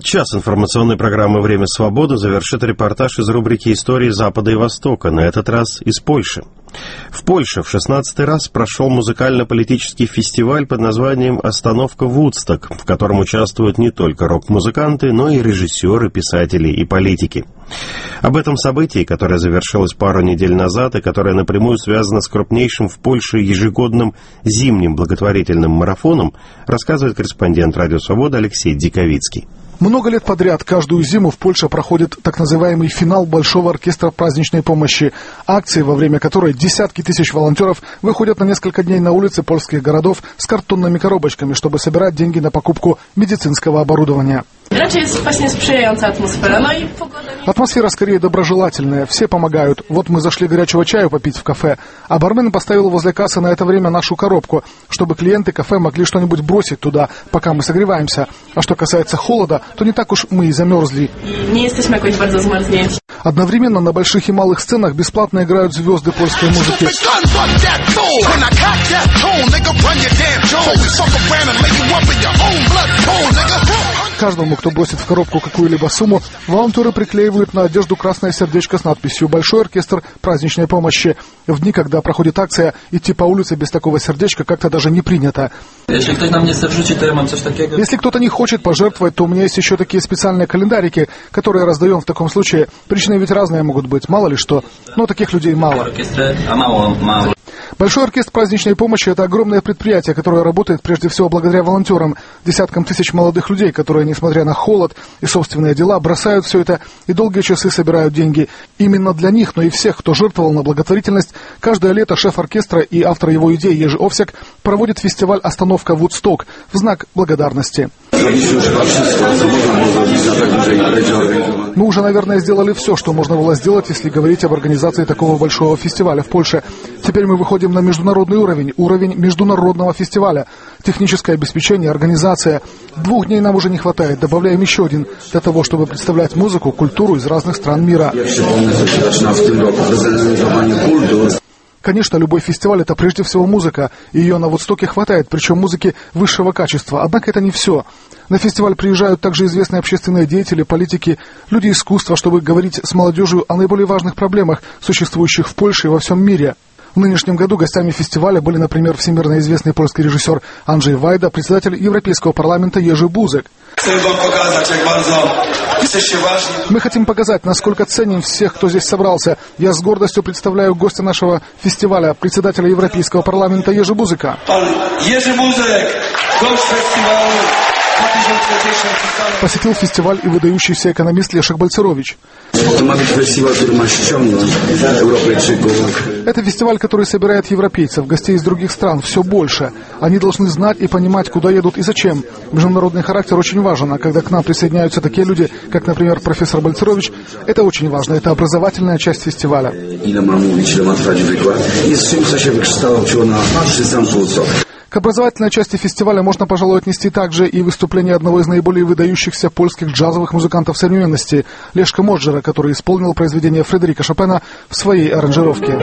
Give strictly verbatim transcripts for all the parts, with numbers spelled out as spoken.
час информационной программы «Время свободы» завершит репортаж из рубрики «Истории Запада и Востока», на этот раз из Польши. В Польше в шестнадцатый раз прошел музыкально-политический фестиваль под названием «Остановка Вудсток», в котором участвуют не только рок-музыканты, но и режиссеры, писатели и политики. Об этом событии, которое завершилось пару недель назад и которое напрямую связано с крупнейшим в Польше ежегодным зимним благотворительным марафоном, рассказывает корреспондент «Радио Свобода» Алексей Диковицкий. Много лет подряд каждую зиму в Польше проходит так называемый финал Большого оркестра праздничной помощи. Акции, во время которой десятки тысяч волонтеров выходят на несколько дней на улицы польских городов с картонными коробочками, чтобы собирать деньги на покупку медицинского оборудования. Атмосфера скорее доброжелательная, все помогают. Вот мы зашли горячего чаю попить в кафе, а бармен поставил возле кассы на это время нашу коробку, чтобы клиенты кафе могли что-нибудь бросить туда, пока мы согреваемся. А что касается холода, то не так уж мы и замерзли. Одновременно на больших и малых сценах бесплатно играют звезды польской музыки. Каждому, кто бросит в коробку какую-либо сумму, волонтеры приклеивают на одежду красное сердечко с надписью «Большой оркестр праздничной помощи». В дни, когда проходит акция, идти по улице без такого сердечка как-то даже не принято. Если кто-то не хочет пожертвовать, то у меня есть еще такие специальные календарики, которые раздаем в таком случае. Причины ведь разные могут быть, мало ли что. Но таких людей мало. Большой оркестр праздничной помощи – это огромное предприятие, которое работает прежде всего благодаря волонтерам, десяткам тысяч молодых людей, которые, несмотря на холод и собственные дела, бросают все это и долгие часы собирают деньги. Именно для них, но и всех, кто жертвовал на благотворительность, каждое лето шеф оркестра и автор его идей Ежи Овсяк проводит фестиваль «Остановка Вудсток» в знак благодарности. Мы уже, наверное, сделали все, что можно было сделать, если говорить об организации такого большого фестиваля в Польше. Теперь мы выходим на международный уровень, уровень международного фестиваля. Техническое обеспечение, организация. Двух дней нам уже не хватает, добавляем еще один, для того, чтобы представлять музыку, культуру из разных стран мира. Конечно, любой фестиваль – это прежде всего музыка, и ее на Вудстоке хватает, причем музыки высшего качества. Однако это не все. На фестиваль приезжают также известные общественные деятели, политики, люди искусства, чтобы говорить с молодежью о наиболее важных проблемах, существующих в Польше и во всем мире. В нынешнем году гостями фестиваля были, например, всемирно известный польский режиссер Анджей Вайда, председатель Европейского парламента Ежи Бузек. Мы хотим показать, насколько ценим всех, кто здесь собрался. Я с гордостью представляю гостя нашего фестиваля, председателя Европейского парламента Ежи Бузека. Посетил фестиваль и выдающийся экономист Лешек Бальцерович. Это фестиваль, который собирает европейцев, гостей из других стран, все больше. Они должны знать и понимать, куда едут и зачем. Международный характер очень важен, а когда к нам присоединяются такие люди, как, например, профессор Бальцерович, это очень важно, это образовательная часть фестиваля. К образовательной части фестиваля можно, пожалуй, отнести также и выступление одного из наиболее выдающихся польских джазовых музыкантов современности, Лешка Моджера, который исполнил произведение Фредерика Шопена в своей аранжировке.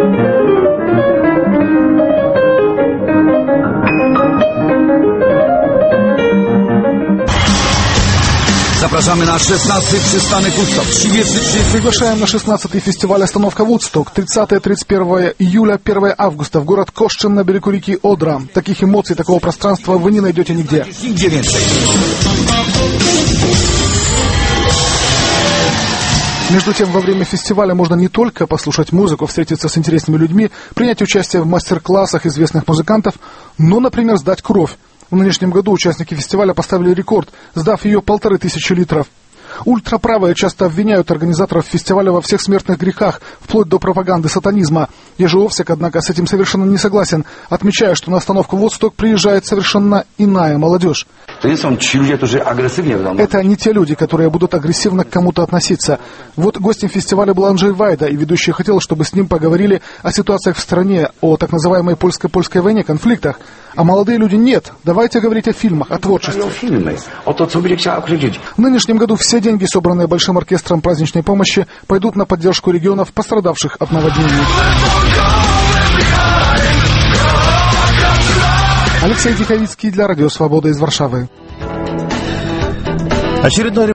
Zapraszamy na szesnasty przystanek Woodstock. Приглашаем на шестнадцатый фестиваль «Остановка Вудсток» тридцатое-тридцать первое июля, первое августа в город Кошчен на берегу реки Одра. Таких эмоций, такого пространства вы не найдете нигде. Между тем, во время фестиваля можно не только послушать музыку, встретиться с интересными людьми, принять участие в мастер-классах известных музыкантов, но, например, сдать кровь. В нынешнем году участники фестиваля поставили рекорд, сдав ее полторы тысячи литров. Ультраправые часто обвиняют организаторов фестиваля во всех смертных грехах, вплоть до пропаганды сатанизма. Ежи Овсяк, однако, с этим совершенно не согласен, отмечая, что на остановку Вудсток приезжает совершенно иная молодежь. Это не те люди, которые будут агрессивно к кому-то относиться. Вот гостем фестиваля был Анджей Вайда, и ведущий хотел, чтобы с ним поговорили о ситуациях в стране, о так называемой польско-польской войне, конфликтах. А молодые люди нет. Давайте говорить о фильмах, о творчестве. В нынешнем году все деньги, собранные Большим оркестром праздничной помощи, пойдут на поддержку регионов, пострадавших от наводнений. Алексей Диковицкий для Радио Свобода из Варшавы. Очередной